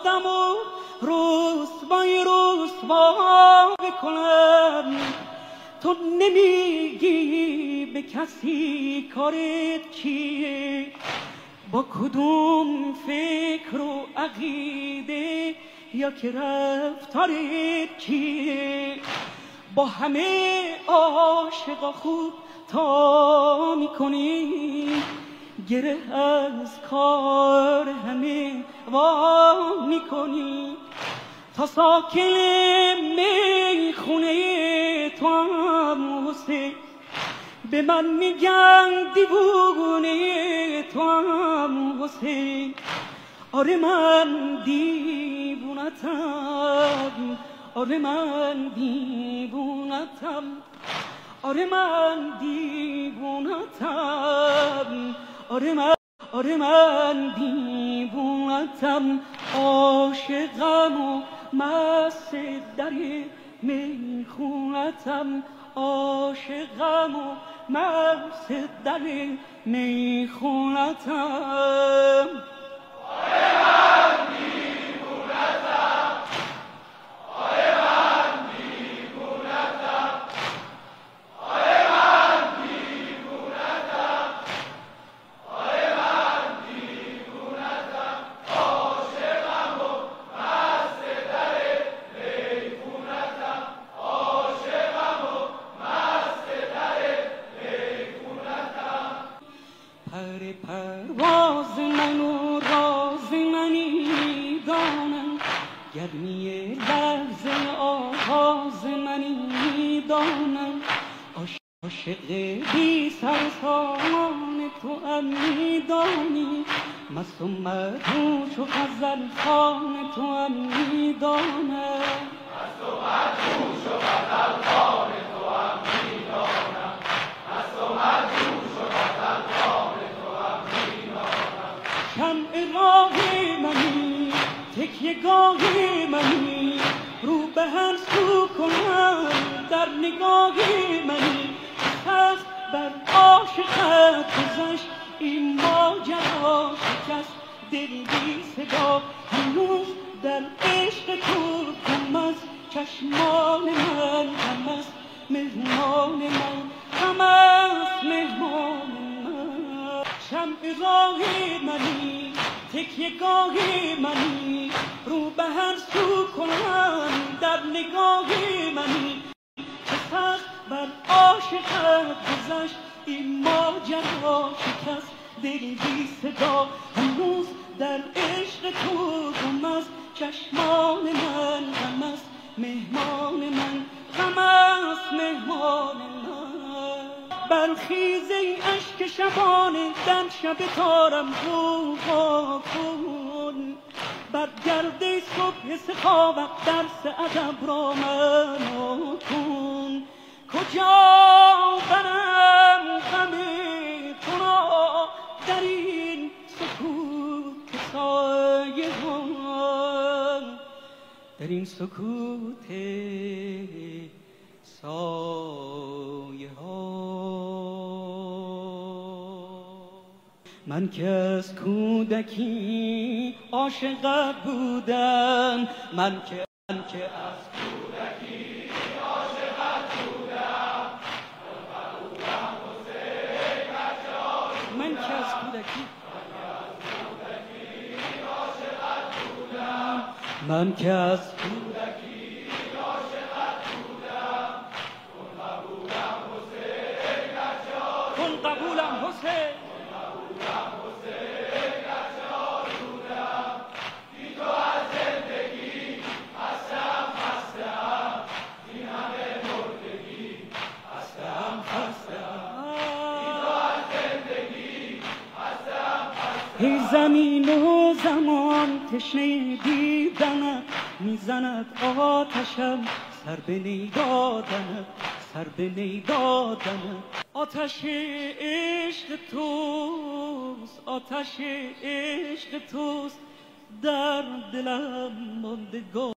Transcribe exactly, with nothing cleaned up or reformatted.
آدم و رسوای رسوا بکنم. تو نمیگی به کسی کارت چیه، با کدوم فکر و عقیده یا که رفتارت چیه. با همه عاشقا خوب تا میکنی، گره از کار همه وا میکنی. تا ساکن میخونه تو هم حسین، به من میگن دیوونه تو هم حسین. آره من دیوونتم، آره من دیوونتم، آره من دیوونتم، آره من آره من دیوونتم. عاشقم و مست در میخونتم، عاشقم و مست در میخونتم. پرواز من و راز منی دانم، گرمی لحظه آغاز منی دانم. عاشق بی سر سامان تو هم میدانی، مست و مدهوش و غزل خوان تو هم میدانم، مست و مدهوش و غزل خوان تو هم میدانم، مست و مدهوش و غزل خوان تو هم میدانم. شمع راه منی، تکیه گاه منی، رو به هر سو کنم در نگاه منی. سخت بر عاشقت گذشت این ماجرا، شکست دل بی صدا. هنوز در عشق تو غم از چشمان من، غم از مهمان من، غم از مهمان من. شمع راه منی، تکیه گاه منی، رو به هر سو کنم در نگاه منی. چه سخت بر عاشقت گذشت این ماجرا، شکست دل بی صدا. هنوز در عشق تو غم از چشمان من، غم از مهمان من، غم از مهمان من. برخیز ای اشک شبانه در شب تارم غوغا کن، برگرد صبح سخاوت درس ادب را منو کن. کجا برم غم تو را در این سکوت سایه ها، در این سکوت سایه ها. من که از کودکی عاشقت بودم، من که من که از کودکی عاشقت بودم. من که از کودکی عاشقت بودم، من که از کودکی عاشقت بودم. کن قبولم حسین نجار، کن قبولم حسین، ای زمین و زمان تشنه دیدنت، میزند آتشم سر به نی دادنت، سر به نی دادنت. آتش عشق توست، آتش عشق توست در دلم ماندگار.